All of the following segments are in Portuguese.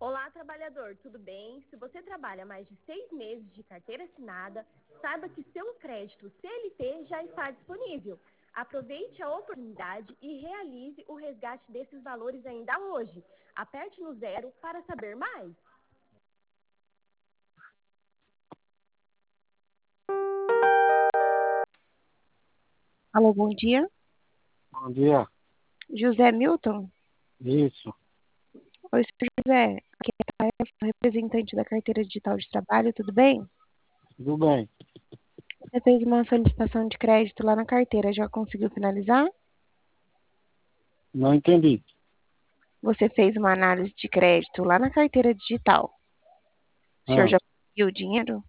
Olá, trabalhador, tudo bem? Se você trabalha mais de 6 meses de carteira assinada, saiba que seu crédito CLT já está disponível. Aproveite a oportunidade e realize o resgate desses valores ainda hoje. Aperte no 0 para saber mais. Alô, bom dia. Bom dia. José Milton? Isso. Oi, senhor José. Aqui é a Rafael, representante da carteira digital de trabalho, tudo bem? Tudo bem. Você fez uma solicitação de crédito lá na carteira, já conseguiu finalizar? Não entendi. Você fez uma análise de crédito lá na carteira digital. O senhor Ah, já conseguiu o dinheiro?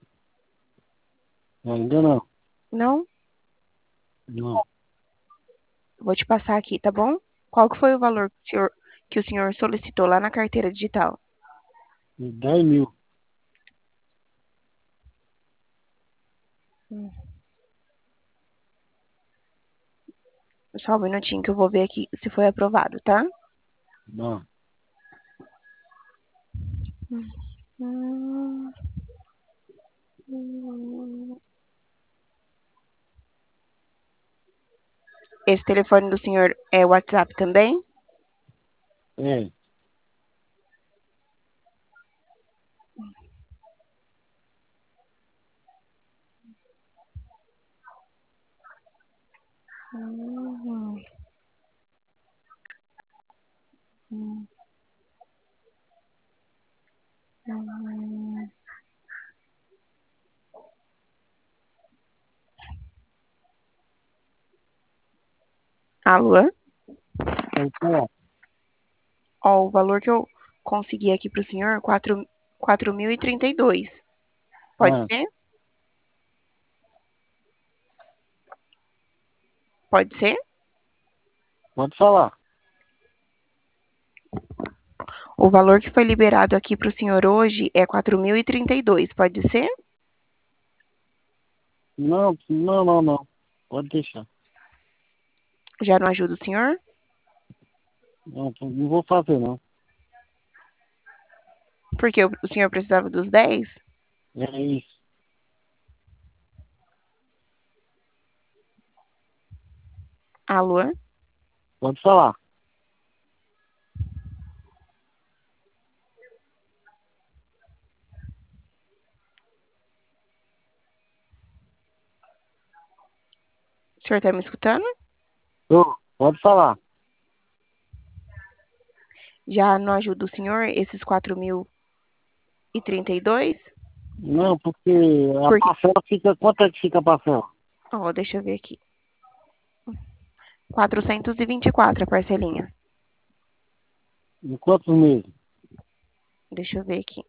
ainda não. Não? Não. Vou te passar aqui, tá bom? Qual que foi o valor que o senhor solicitou lá na carteira digital? 10.000. Só um minutinho que eu vou ver aqui se foi aprovado, tá? Não. Hum, hum. Esse telefone do senhor é WhatsApp também? É. Hum, hum, hum. Alô? Pode falar. Ó, o valor que eu consegui aqui para o senhor, 4.032. Pode Ah, ser? Pode ser? pode falar. O valor que foi liberado aqui para o senhor hoje é 4.032. Pode ser? Não, não, não, não. Pode deixar. Já não ajuda o senhor? Não, não vou fazer, não. Porque o senhor precisava dos 10? É isso. Alô? Pode falar. O senhor está me escutando? Tô. Pode falar. Já não ajuda o senhor esses 4.032? Não, porque a Porque, parcela fica... Quanto é que fica a parcela? ó, deixa eu ver aqui. 424 a parcelinha. Em quantos meses? Deixa eu ver aqui.